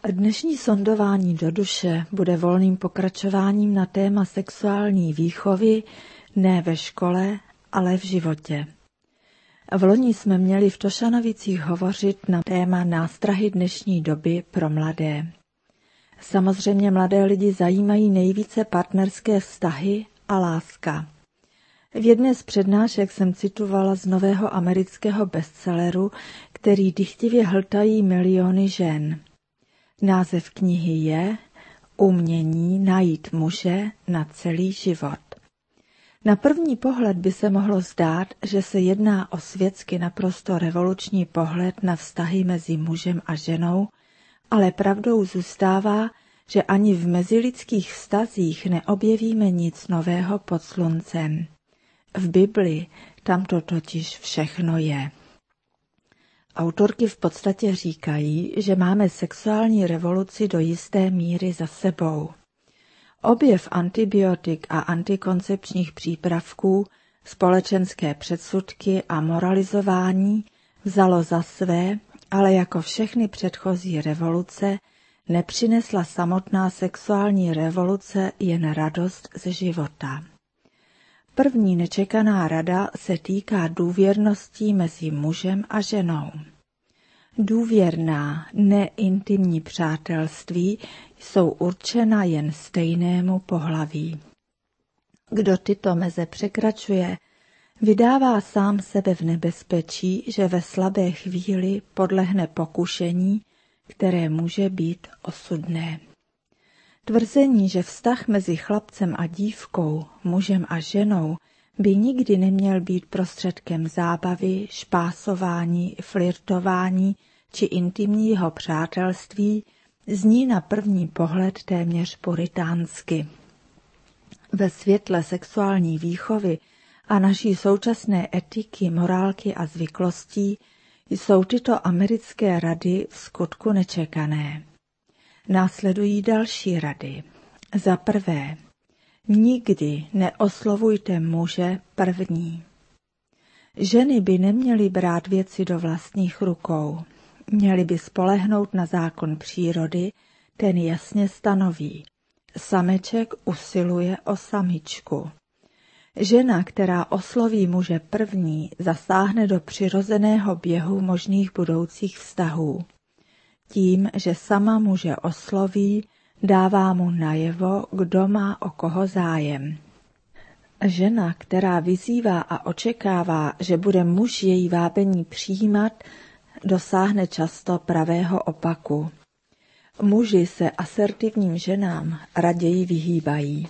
Dnešní sondování do duše bude volným pokračováním na téma sexuální výchovy ne ve škole, ale v životě. V loni jsme měli v Tošanovicích hovořit na téma nástrahy dnešní doby pro mladé. Samozřejmě mladé lidi zajímají nejvíce partnerské vztahy a láska. V jedné z přednášek jsem citovala z nového amerického bestselleru, který dychtivě hltají miliony žen. Název knihy je Umění najít muže na celý život. Na první pohled by se mohlo zdát, že se jedná o světsky naprosto revoluční pohled na vztahy mezi mužem a ženou, ale pravdou zůstává, že ani v mezilidských vztazích neobjevíme nic nového pod sluncem. V Bibli tam to totiž všechno je. Autorky v podstatě říkají, že máme sexuální revoluci do jisté míry za sebou. Objev antibiotik a antikoncepčních přípravků, společenské předsudky a moralizování vzalo za své, ale jako všechny předchozí revoluce nepřinesla samotná sexuální revoluce jen radost ze života. První nečekaná rada se týká důvěrností mezi mužem a ženou. Důvěrná, neintimní přátelství jsou určena jen stejnému pohlaví. Kdo tyto meze překračuje, vydává sám sebe v nebezpečí, že ve slabé chvíli podlehne pokušení, které může být osudné. Tvrzení, že vztah mezi chlapcem a dívkou, mužem a ženou by nikdy neměl být prostředkem zábavy, špásování, flirtování či intimního přátelství, zní na první pohled téměř puritánsky. Ve světle sexuální výchovy a naší současné etiky, morálky a zvyklostí jsou tyto americké rady vskutku nečekané. Následují další rady. Za prvé, nikdy neoslovujte muže první. Ženy by neměly brát věci do vlastních rukou. Měly by spolehnout na zákon přírody, ten jasně stanoví. Sameček usiluje o samičku. Žena, která osloví muže první, zasáhne do přirozeného běhu možných budoucích vztahů. Tím, že sama muže osloví, dává mu najevo, kdo má o koho zájem. Žena, která vyzývá a očekává, že bude muž její vábení přijímat, dosáhne často pravého opaku. Muži se asertivním ženám raději vyhýbají.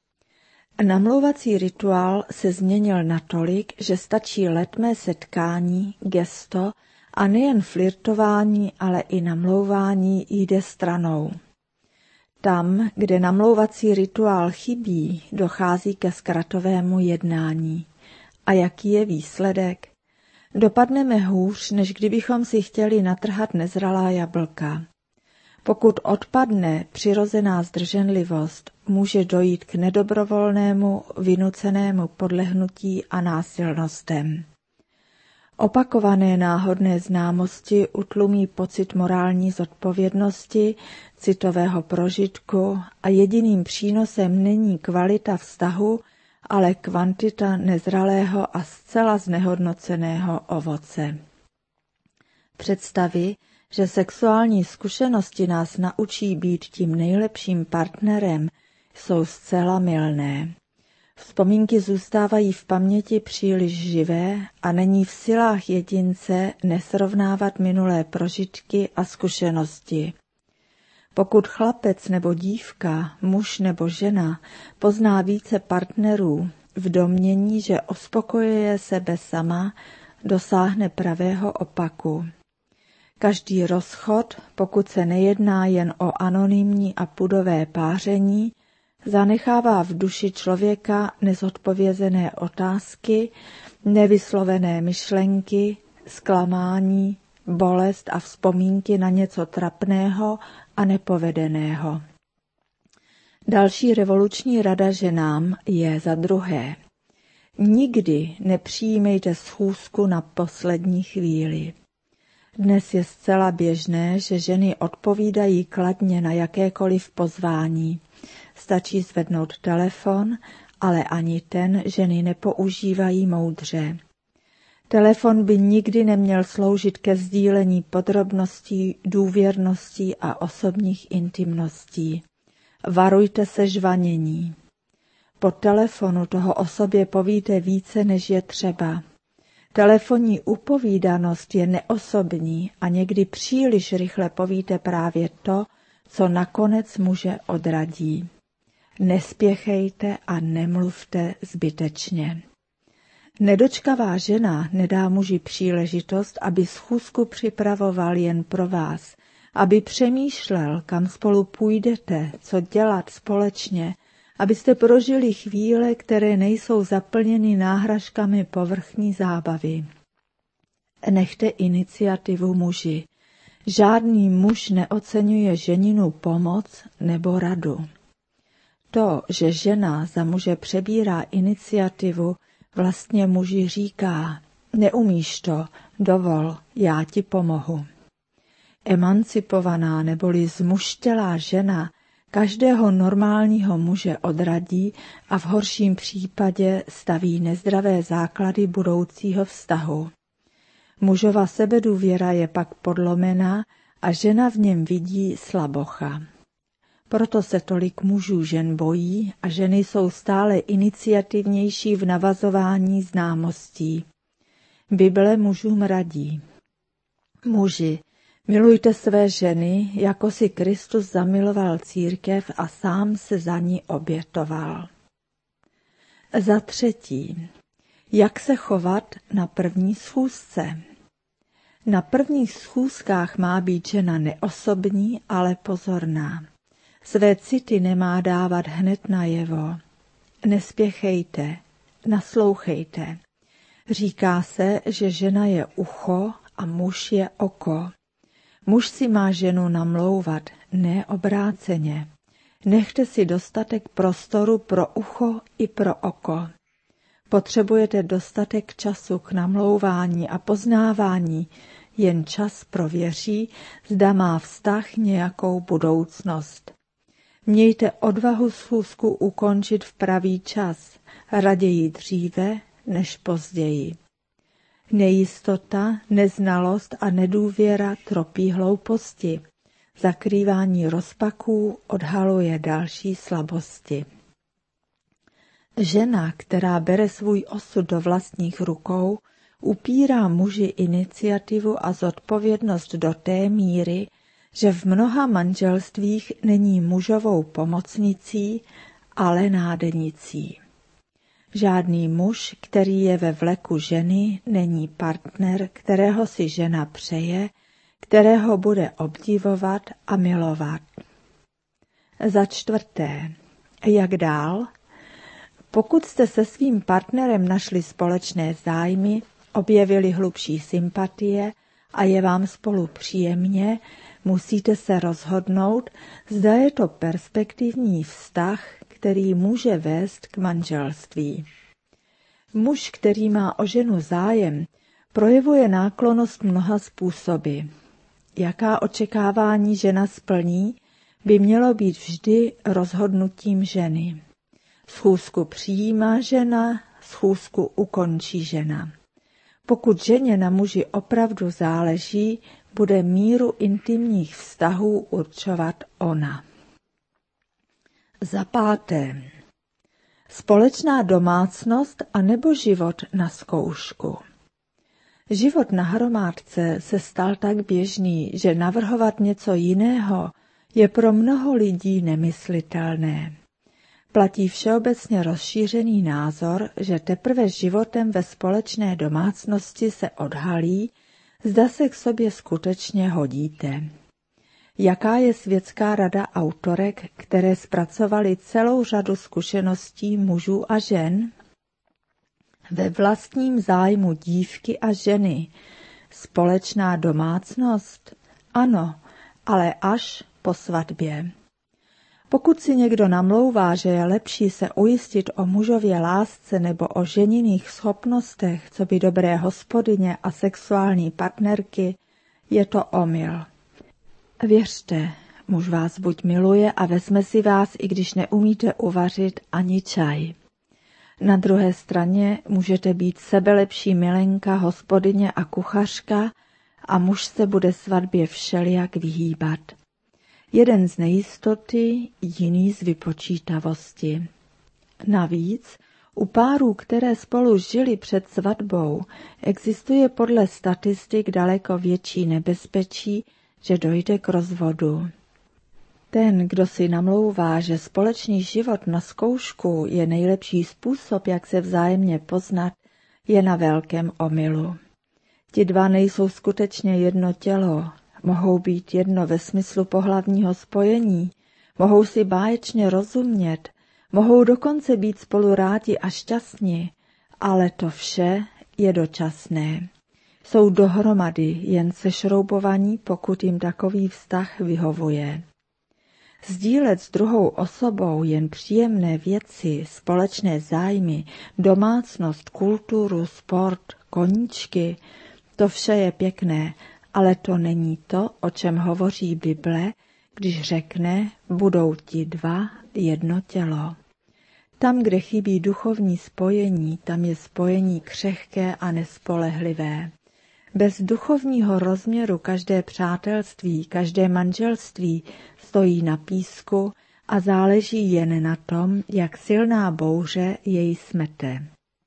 Namlouvací rituál se změnil natolik, že stačí letmé setkání, gesto a nejen flirtování, ale i namlouvání jde stranou. Tam, kde namlouvací rituál chybí, dochází ke zkratovému jednání. A jaký je výsledek? Dopadneme hůř, než kdybychom si chtěli natrhat nezralá jablka. Pokud odpadne přirozená zdrženlivost, může dojít k nedobrovolnému, vynucenému podlehnutí a násilnostem. Opakované náhodné známosti utlumí pocit morální zodpovědnosti, citového prožitku a jediným přínosem není kvalita vztahu, ale kvantita nezralého a zcela znehodnoceného ovoce. Představy, že sexuální zkušenosti nás naučí být tím nejlepším partnerem, jsou zcela mylné. Vzpomínky zůstávají v paměti příliš živé a není v silách jedince nesrovnávat minulé prožitky a zkušenosti. Pokud chlapec nebo dívka, muž nebo žena pozná více partnerů v domnění, že uspokojuje sebe sama, dosáhne pravého opaku. Každý rozchod, pokud se nejedná jen o anonymní a pudové páření, zanechává v duši člověka nezodpovězené otázky, nevyslovené myšlenky, zklamání, bolest a vzpomínky na něco trapného a nepovedeného. Další revoluční rada ženám je za druhé. Nikdy nepřijímejte schůzku na poslední chvíli. Dnes je zcela běžné, že ženy odpovídají kladně na jakékoliv pozvání. Stačí zvednout telefon, ale ani ten ženy nepoužívají moudře. Telefon by nikdy neměl sloužit ke sdílení podrobností, důvěrností a osobních intimností. Varujte se žvanění. Po telefonu toho o sobě povíte více, než je třeba. Telefonní upovídanost je neosobní a někdy příliš rychle povíte právě to, co nakonec muže odradí. Nespěchejte a nemluvte zbytečně. Nedočkavá žena nedá muži příležitost, aby schůzku připravoval jen pro vás, aby přemýšlel, kam spolu půjdete, co dělat společně, abyste prožili chvíle, které nejsou zaplněny náhražkami povrchní zábavy. Nechte iniciativu muži. Žádný muž neoceňuje ženinu pomoc nebo radu. To, že žena za muže přebírá iniciativu, vlastně muži říká: neumíš to, dovol, já ti pomohu. Emancipovaná neboli zmuštělá žena každého normálního muže odradí a v horším případě staví nezdravé základy budoucího vztahu. Mužova sebedůvěra je pak podlomená a žena v něm vidí slabocha. Proto se tolik mužů žen bojí a ženy jsou stále iniciativnější v navazování známostí. Bible mužům radí: muži, milujte své ženy, jako si Kristus zamiloval církev a sám se za ní obětoval. Za třetí, jak se chovat na první schůzce? Na prvních schůzkách má být žena neosobní, ale pozorná. Své city nemá dávat hned najevo. Nespěchejte, naslouchejte. Říká se, že žena je ucho a muž je oko. Muž si má ženu namlouvat, ne obráceně. Nechte si dostatek prostoru pro ucho i pro oko. Potřebujete dostatek času k namlouvání a poznávání, jen čas prověří, zda má vztah nějakou budoucnost. Mějte odvahu schůzku ukončit v pravý čas, raději dříve než později. Nejistota, neznalost a nedůvěra tropí hlouposti. Zakrývání rozpaků odhaluje další slabosti. Žena, která bere svůj osud do vlastních rukou, upírá muži iniciativu a zodpovědnost do té míry, že v mnoha manželstvích není mužovou pomocnicí, ale nádenicí. Žádný muž, který je ve vleku ženy, není partner, kterého si žena přeje, kterého bude obdivovat a milovat. Za čtvrté, jak dál? Pokud jste se svým partnerem našli společné zájmy, objevili hlubší sympatie a je vám spolu příjemně, musíte se rozhodnout, zda je to perspektivní vztah, který může vést k manželství. Muž, který má o ženu zájem, projevuje náklonnost mnoha způsoby. Jaká očekávání žena splní, by mělo být vždy rozhodnutím ženy. Schůzku přijímá žena, schůzku ukončí žena. Pokud ženě na muži opravdu záleží, bude míru intimních vztahů určovat ona. Za páté. Společná domácnost anebo život na zkoušku. Život na hromádce se stal tak běžný, že navrhovat něco jiného je pro mnoho lidí nemyslitelné. Platí všeobecně rozšířený názor, že teprve životem ve společné domácnosti se odhalí, zda se k sobě skutečně hodíte. Jaká je světská rada autorek, které zpracovaly celou řadu zkušeností mužů a žen? Ve vlastním zájmu dívky a ženy. Společná domácnost? Ano, ale až po svatbě. Pokud si někdo namlouvá, že je lepší se ujistit o mužově lásce nebo o ženiných schopnostech, co by dobré hospodyně a sexuální partnerky, Je to omyl. Věřte, muž vás buď miluje a vezme si vás, i když neumíte uvařit ani čaj. Na druhé straně můžete být sebelepší milenka, hospodyně a kuchařka a muž se bude svatbě všelijak vyhýbat. Jeden z nejistoty, jiný z vypočítavosti. Navíc u párů, které spolu žili před svatbou, existuje podle statistik daleko větší nebezpečí, že dojde k rozvodu. Ten, kdo si namlouvá, že společný život na zkoušku je nejlepší způsob, jak se vzájemně poznat, je na velkém omylu. Ti dva nejsou skutečně jedno tělo, mohou být jedno ve smyslu pohlavního spojení, mohou si báječně rozumět, mohou dokonce být spolu rádi a šťastní, ale to vše je dočasné. Jsou dohromady jen sešroubovaní, pokud jim takový vztah vyhovuje. Sdílet s druhou osobou jen příjemné věci, společné zájmy, domácnost, kulturu, sport, koníčky, to vše je pěkné, ale to není to, o čem hovoří Bible, když řekne, budou ti dva jedno tělo. Tam, kde chybí duchovní spojení, tam je spojení křehké a nespolehlivé. Bez duchovního rozměru každé přátelství, každé manželství stojí na písku a záleží jen na tom, jak silná bouře jej smete.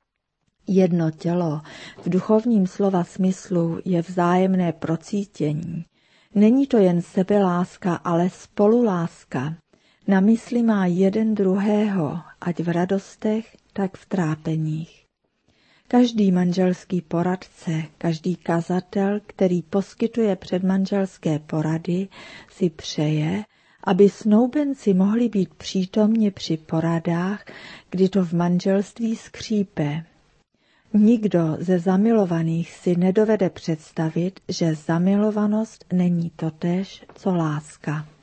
Jedno tělo v duchovním slova smyslu je vzájemné procítění. Není to jen sebeláska, ale spoluláska. Na mysli má jeden druhého, ať v radostech, tak v trápeních. Každý manželský poradce, každý kazatel, který poskytuje předmanželské porady, si přeje, aby snoubenci mohli být přítomni při poradách, kdy to v manželství skřípe. Nikdo ze zamilovaných si nedovede představit, že zamilovanost není totéž, co láska.